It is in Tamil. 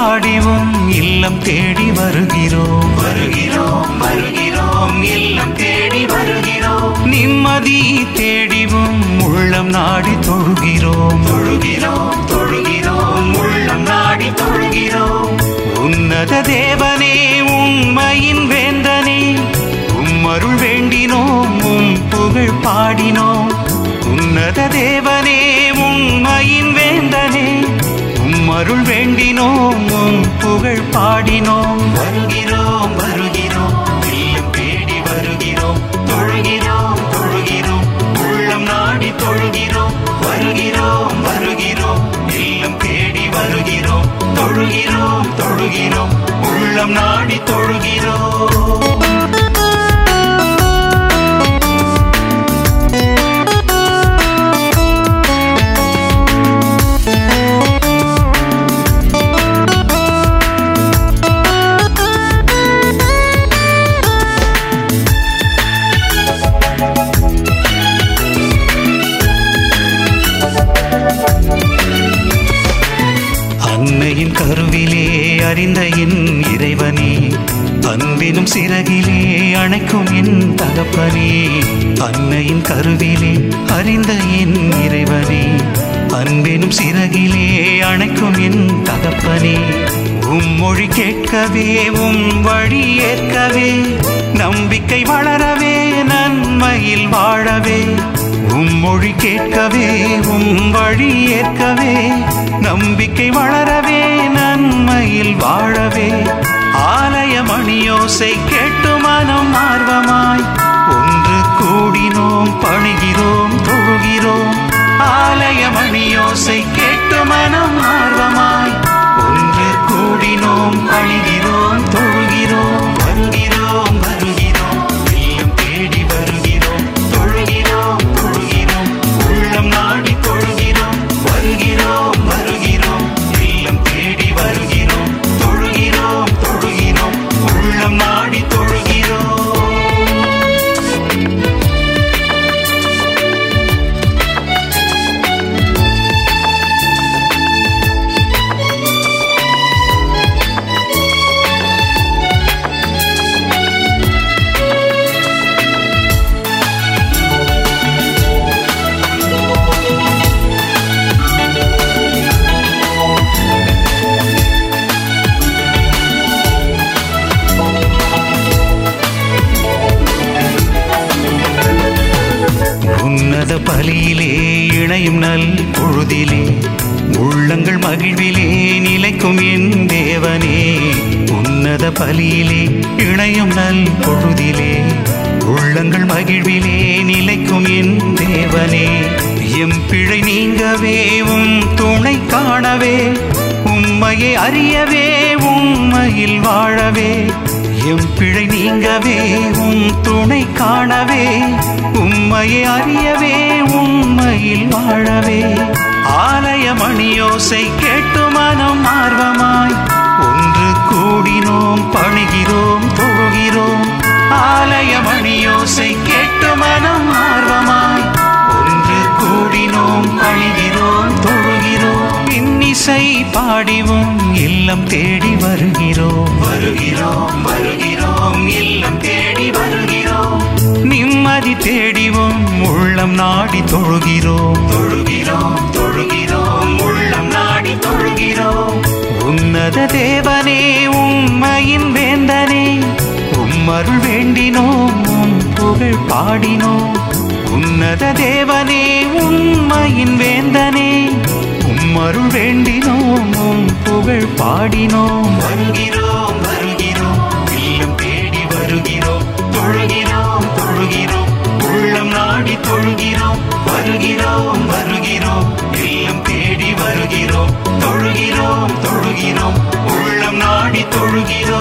பாடிவும் இல்லம் தேடி வருகிறோம் வருகிறோம் வருகிறோம் இல்லம் தேடி வருகிறோம். நிம்மதி தேடிவும் உள்ளம் நாடி தொழுகிறோம் தொழுகிறோம் தொழுகிறோம் உள்ளம் நாடி தொழுகிறோம். உன்னத தேவனே உண்மையின் வேந்தனே உம்மருள் வேண்டினோம் உம் புகழ் பாடினோம். உன்னத தேவனே உண்மையின் வேந்தனே உம்மருள் வேண்டினோம் உம் புகழ் பாடினோம். வருகிறோம் வருகிறோம் இல்லம் தேடி வருகிறோம் தொழுகிறோம் தொழுகிறோம் உள்ளம் நாடி தொழுகிறோம். வருகிறோம் வருகிறோம் இல்லம் தேடி வருகிறோம் தொழுகிறோம் தொழுகிறோம் உள்ளம் நாடி தொழுகிறோம். அன்னையின் கருவிலே அறிந்த என் இறைவனே அன்பினும் சிறகிலே அணைக்கும் என் தகப்பனே. அன்னையின் கருவிலே அறிந்த என் இறைவனே அன்பினும் சிறகிலே அணைக்கும் என் தகப்பனே. உம் மொழி கேட்கவே உம் வழி ஏற்கவே நம்பிக்கை வளரவே நன்மையில் வாழவே. உம் மொழி கேட்கவே உம் வழி ஏற்கவே நம்பிக்கை வளரவே நன்மையில் வாழவே. ஆலய மணியோசை கேட்டு மனம் ஆர்வமாய் ஒன்று கூடினோம் பணிகிறோம் தொழுகிறோம். ஆலய மணியோசை கேட்டு மனம் ஆர்வமாய் ஒன்று கூடினோம் பணிகிறோம் தொழுகிறோம். வருகிறோம் வருகிறோம் இல்லம் தேடி வருகிறோம் தொழுகிறோம் தொழுகிறோம் உள்ளம் நாடி தொழுகிறோம். வருகிறோம் வருகிறோம் இல்லம் தேடி வருகிறோம் தொழுகிறோம் தொழுகிறோம் உள்ளம் நாடி தொழுகிறோம். உன்னத பலியிலே இணையும் நல் பொழுதிலே உள்ளங்கள் மகிழ்விலே நிலைக்கும் என் தேவனே. உன்னத பலியிலே இணையும் நல் பொழுதிலே உள்ளங்கள் மகிழ்விலே நிலைக்கும் என் தேவனே. எம் பிழை நீங்கவே உம் துணை காணவே உம்மையை அறியவே உம்மையில் வாழவே. எம் பிழை நீங்கவே உம் துணை காணவே உம்மையை அறியவே உம்மையில் வாழவே. ஆலய மணியோசை கேட்டு மனம் ஆர்வமாய் ஒன்று கூடினோம் பணிகிறோம் தொழுகிறோம். ஆலய மணியோசை கேட்டு மனம் ஆர்வமாய் ஒன்று கூடினோம் பணிகிறோம் தொழுகிறோம். இன்னிசை பாடிவும் இல்லம் தேடி வருகிறோம் வருகிறோம் வருகிறோம் இல்லம் தேடி வருகிறோம். நிம்மதி தேடிவும் உள்ளம் நாடி தொழுகிறோம் தொழுகிறோம் தொழுகிறோம் உள்ளம் நாடி தொழுகிறோம். உன்னத தேவனே உம்மையின் வேந்தனே உம்மருள் வேண்டினோம் உம் புகழ் பாடினோம். உன்னத தேவனே உண்மையின் வேந்தனே உம்மருள் வேண்டினோம் உம் புகழ் பாடினோம். வருகிறோம் வருகிறோம் இல்லம் தேடி வருகிறோம் தொழுகிறோம் தொழுகிறோம் உள்ளம் நாடி தொழுகிறோம். வருகிறோம் வருகிறோம் இல்லம் தேடி வருகிறோம் தொழுகிறோம் தொழுகிறோம் உள்ளம் நாடி தொழுகிறோம்.